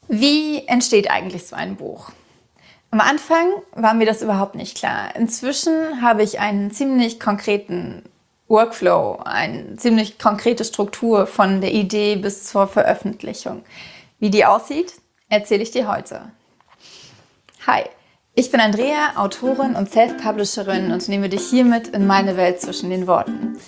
Wie entsteht eigentlich so ein Buch? Am Anfang war mir das überhaupt nicht klar. Inzwischen habe ich einen ziemlich konkreten Workflow, eine ziemlich konkrete Struktur von der Idee bis zur Veröffentlichung. Wie die aussieht, erzähle ich dir heute. Hi, ich bin Andrea, Autorin und Self-Publisherin und nehme dich hiermit in meine Welt zwischen den Worten.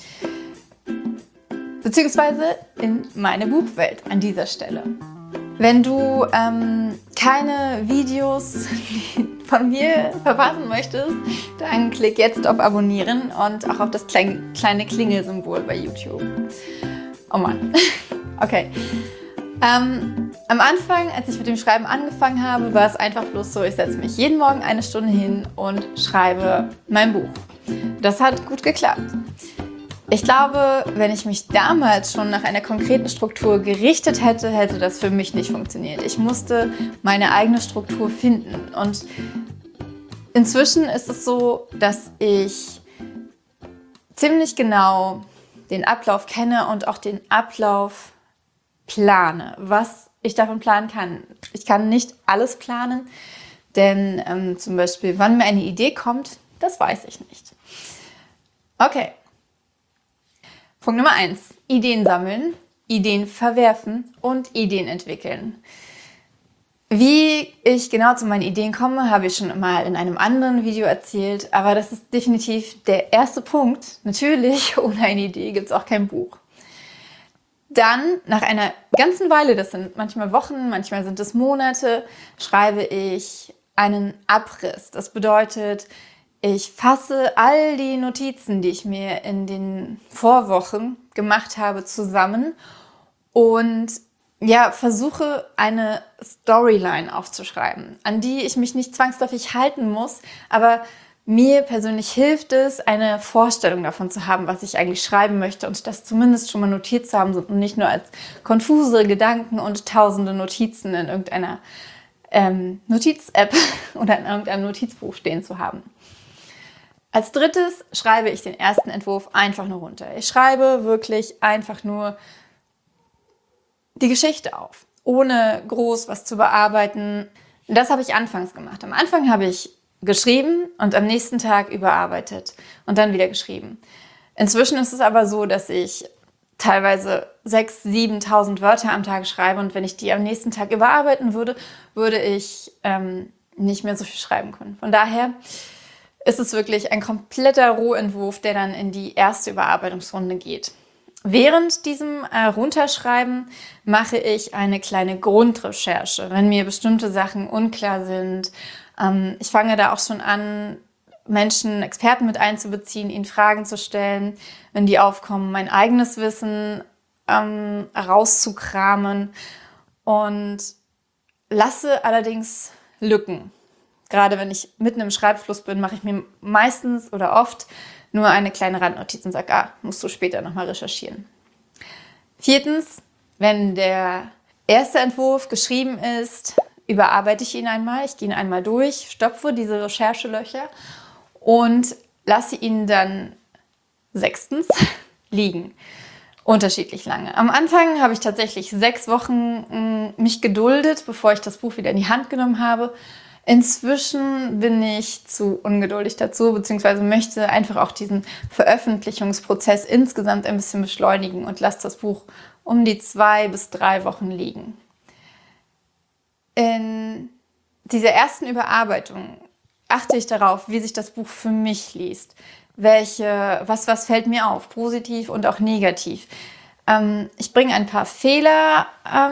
Beziehungsweise in meine Buchwelt an dieser Stelle. Wenn du keine Videos von mir verpassen möchtest, dann klick jetzt auf Abonnieren und auch auf das kleine Klingelsymbol bei YouTube. Oh Mann. Okay. Am Anfang, als ich mit dem Schreiben angefangen habe, war es einfach bloß so, ich setze mich jeden Morgen 1 Stunde hin und schreibe mein Buch. Das hat gut geklappt. Ich glaube, wenn ich mich damals schon nach einer konkreten Struktur gerichtet hätte, hätte das für mich nicht funktioniert. Ich musste meine eigene Struktur finden. Und inzwischen ist es so, dass ich ziemlich genau den Ablauf kenne und auch den Ablauf plane, was ich davon planen kann. Ich kann nicht alles planen, denn zum Beispiel, wann mir eine Idee kommt, das weiß ich nicht. Okay. Punkt Nummer 1. Ideen sammeln, Ideen verwerfen und Ideen entwickeln. Wie ich genau zu meinen Ideen komme, habe ich schon mal in einem anderen Video erzählt, aber das ist definitiv der erste Punkt. Natürlich, ohne eine Idee gibt es auch kein Buch. Dann, nach einer ganzen Weile, das sind manchmal Wochen, manchmal sind es Monate, schreibe ich einen Abriss. Das bedeutet, ich fasse all die Notizen, die ich mir in den Vorwochen gemacht habe, zusammen und versuche eine Storyline aufzuschreiben, an die ich mich nicht zwangsläufig halten muss, aber mir persönlich hilft es, eine Vorstellung davon zu haben, was ich eigentlich schreiben möchte und das zumindest schon mal notiert zu haben und nicht nur als konfuse Gedanken und tausende Notizen in irgendeiner Notiz-App oder in irgendeinem Notizbuch stehen zu haben. Als drittes schreibe ich den ersten Entwurf einfach nur runter. Ich schreibe wirklich einfach nur die Geschichte auf, ohne groß was zu bearbeiten. Das habe ich anfangs gemacht. Am Anfang habe ich geschrieben und am nächsten Tag überarbeitet und dann wieder geschrieben. Inzwischen ist es aber so, dass ich teilweise 6.000, 7.000 Wörter am Tag schreibe und wenn ich die am nächsten Tag überarbeiten würde, würde ich nicht mehr so viel schreiben können. Von daher ist es wirklich ein kompletter Rohentwurf, der dann in die erste Überarbeitungsrunde geht. Während diesem Runterschreiben mache ich eine kleine Grundrecherche, wenn mir bestimmte Sachen unklar sind. Ich fange da auch schon an, Menschen, Experten mit einzubeziehen, ihnen Fragen zu stellen, wenn die aufkommen, mein eigenes Wissen rauszukramen und lasse allerdings Lücken. Gerade wenn ich mitten im Schreibfluss bin, mache ich mir meistens oder oft nur eine kleine Randnotiz und sage, musst du später nochmal recherchieren. 4. Wenn der erste Entwurf geschrieben ist, überarbeite ich ihn einmal. Ich gehe ihn einmal durch, stopfe diese Recherchelöcher und lasse ihn dann 6. liegen. Unterschiedlich lange. Am Anfang habe ich tatsächlich 6 Wochen mich geduldet, bevor ich das Buch wieder in die Hand genommen habe. Inzwischen bin ich zu ungeduldig dazu, beziehungsweise möchte einfach auch diesen Veröffentlichungsprozess insgesamt ein bisschen beschleunigen und lasse das Buch um die 2 bis 3 Wochen liegen. In dieser ersten Überarbeitung achte ich darauf, wie sich das Buch für mich liest. Was fällt mir auf, positiv und auch negativ. Ich bringe ein paar Fehler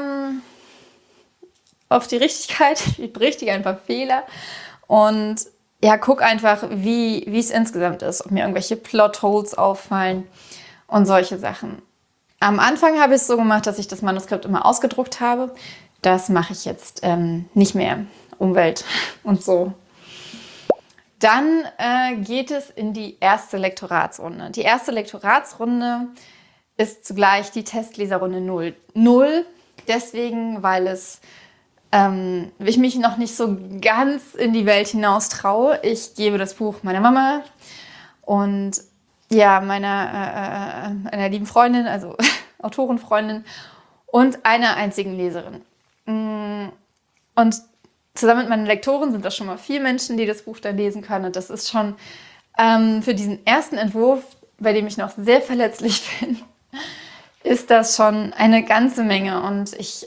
auf die Richtigkeit, ich berichtige ein paar Fehler und guck einfach, wie es insgesamt ist, ob mir irgendwelche Plotholes auffallen und solche Sachen. Am Anfang habe ich es so gemacht, dass ich das Manuskript immer ausgedruckt habe. Das mache ich jetzt nicht mehr. Umwelt und so. Dann geht es in die erste Lektoratsrunde. Die erste Lektoratsrunde ist zugleich die Testleserrunde 0. 0 deswegen, weil ich mich noch nicht so ganz in die Welt hinaus traue. Ich gebe das Buch meiner Mama und einer lieben Freundin, also Autorenfreundin und einer einzigen Leserin. Und zusammen mit meinen Lektoren sind das schon mal 4 Menschen, die das Buch dann lesen können. Und das ist schon für diesen ersten Entwurf, bei dem ich noch sehr verletzlich bin, ist das schon eine ganze Menge. Und es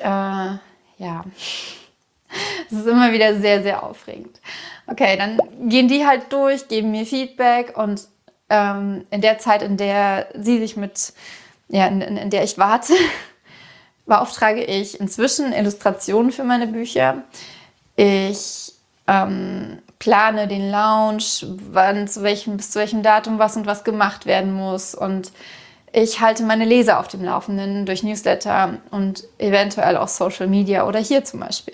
ist immer wieder sehr, sehr aufregend. Okay, dann gehen die halt durch, geben mir Feedback und in der Zeit, in der sie sich in der ich warte, beauftrage ich inzwischen Illustrationen für meine Bücher. Ich plane den Launch, bis zu welchem Datum was und was gemacht werden muss. Und ich halte meine Leser auf dem Laufenden durch Newsletter und eventuell auch Social Media oder hier zum Beispiel.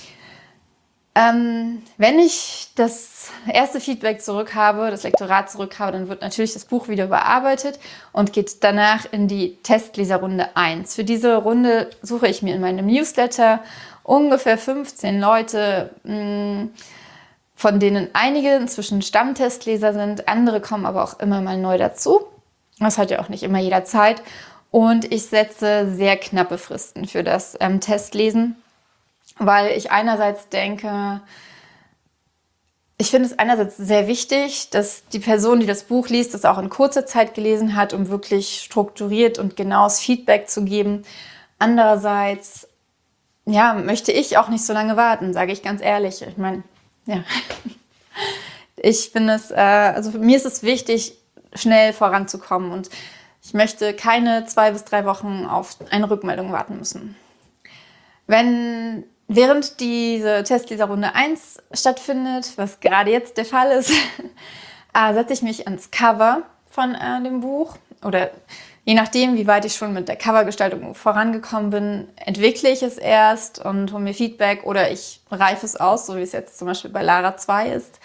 Wenn ich das erste Feedback zurück habe, das Lektorat zurück habe, dann wird natürlich das Buch wieder überarbeitet und geht danach in die Testleserrunde 1. Für diese Runde suche ich mir in meinem Newsletter ungefähr 15 Leute, von denen einige inzwischen Stammtestleser sind, andere kommen aber auch immer mal neu dazu. Das hat ja auch nicht immer jeder Zeit. Und ich setze sehr knappe Fristen für das Testlesen, weil ich einerseits denke, ich finde es einerseits sehr wichtig, dass die Person, die das Buch liest, das auch in kurzer Zeit gelesen hat, um wirklich strukturiert und genaues Feedback zu geben. Andererseits, möchte ich auch nicht so lange warten, sage ich ganz ehrlich. Ich meine, ich finde es, für mich ist es wichtig, schnell voranzukommen und ich möchte keine 2 bis 3 Wochen auf eine Rückmeldung warten müssen. Während diese Testleserrunde 1 stattfindet, was gerade jetzt der Fall ist, setze ich mich ans Cover von dem Buch oder je nachdem, wie weit ich schon mit der Covergestaltung vorangekommen bin, entwickle ich es erst und hole mir Feedback oder ich reife es aus, so wie es jetzt zum Beispiel bei Lara 2 ist.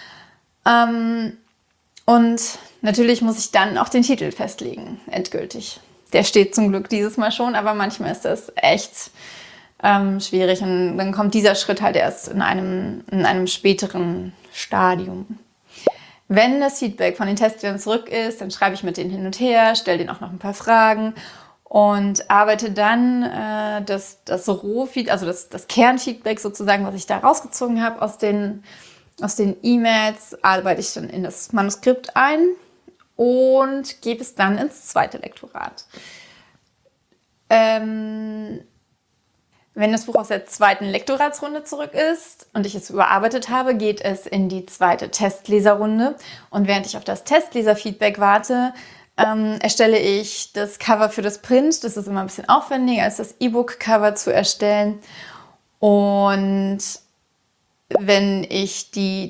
Und natürlich muss ich dann auch den Titel festlegen, endgültig. Der steht zum Glück dieses Mal schon, aber manchmal ist das echt schwierig und dann kommt dieser Schritt halt erst in einem späteren Stadium. Wenn das Feedback von den Testlesern zurück ist, dann schreibe ich mit denen hin und her, stelle denen auch noch ein paar Fragen und arbeite dann das Rohfeedback, also das Kernfeedback sozusagen, was ich da rausgezogen habe aus den E-Mails, arbeite ich dann in das Manuskript ein und gebe es dann ins zweite Lektorat. Wenn das Buch aus der zweiten Lektoratsrunde zurück ist und ich es überarbeitet habe, geht es in die zweite Testleserrunde. Und während ich auf das Testleserfeedback warte, erstelle ich das Cover für das Print. Das ist immer ein bisschen aufwendiger, als das E-Book-Cover zu erstellen. Und wenn ich dieses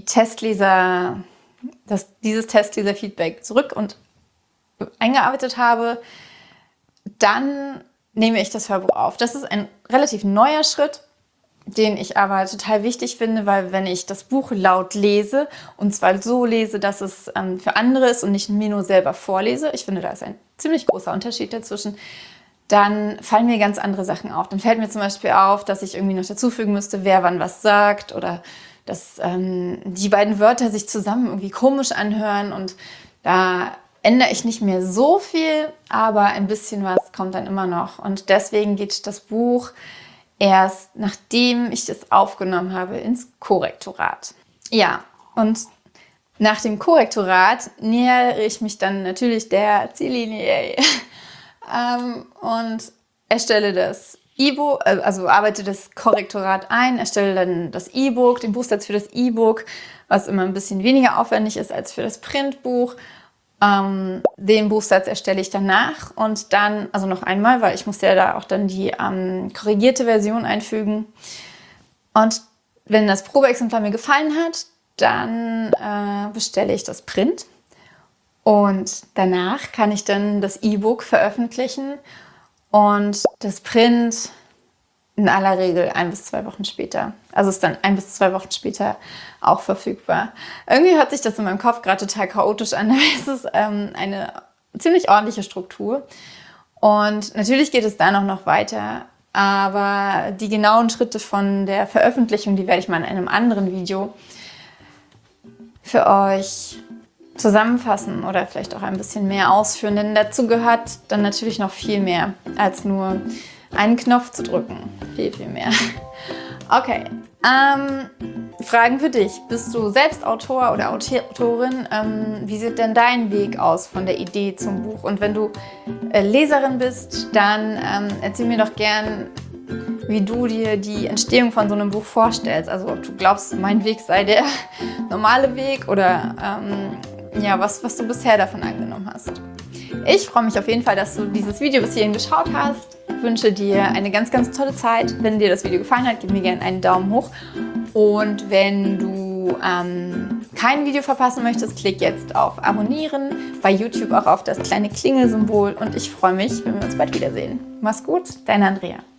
Testleser-Feedback zurück und eingearbeitet habe, dann nehme ich das Hörbuch auf. Das ist ein relativ neuer Schritt, den ich aber total wichtig finde, weil wenn ich das Buch laut lese, und zwar so lese, dass es für andere ist und nicht mir nur selber vorlese, ich finde, da ist ein ziemlich großer Unterschied dazwischen, dann fallen mir ganz andere Sachen auf. Dann fällt mir zum Beispiel auf, dass ich irgendwie noch dazufügen müsste, wer wann was sagt oder dass die beiden Wörter sich zusammen irgendwie komisch anhören und da ändere ich nicht mehr so viel, aber ein bisschen was kommt dann immer noch. Und deswegen geht das Buch erst, nachdem ich es aufgenommen habe, ins Korrektorat. Ja, und nach dem Korrektorat nähere ich mich dann natürlich der Ziellinie und erstelle das E-Book, also arbeite das Korrektorat ein, erstelle dann das E-Book, den Buchsatz für das E-Book, was immer ein bisschen weniger aufwendig ist als für das Printbuch. Den Buchsatz erstelle ich danach und dann, also noch einmal, weil ich muss ja da auch dann die korrigierte Version einfügen. Und wenn das Probeexemplar mir gefallen hat, dann bestelle ich das Print und danach kann ich dann das E-Book veröffentlichen und das Print in aller Regel 1 bis 2 Wochen später. Also ist dann 1 bis 2 Wochen später auch verfügbar. Irgendwie hört sich das in meinem Kopf gerade total chaotisch an, aber es ist eine ziemlich ordentliche Struktur. Und natürlich geht es da noch weiter, aber die genauen Schritte von der Veröffentlichung, die werde ich mal in einem anderen Video für euch zusammenfassen oder vielleicht auch ein bisschen mehr ausführen, denn dazu gehört dann natürlich noch viel mehr als nur einen Knopf zu drücken. Viel, viel mehr. Okay, Fragen für dich. Bist du selbst Autor oder Autorin? Wie sieht denn dein Weg aus von der Idee zum Buch? Und wenn du Leserin bist, dann erzähl mir doch gern, wie du dir die Entstehung von so einem Buch vorstellst. Also ob du glaubst, mein Weg sei der normale Weg oder ja, was du bisher davon angenommen hast. Ich freue mich auf jeden Fall, dass du dieses Video bis hierhin geschaut hast. Ich wünsche dir eine ganz, ganz tolle Zeit. Wenn dir das Video gefallen hat, gib mir gerne einen Daumen hoch. Und wenn du kein Video verpassen möchtest, klick jetzt auf Abonnieren, bei YouTube auch auf das kleine Klingelsymbol. Und ich freue mich, wenn wir uns bald wiedersehen. Mach's gut, deine Andrea.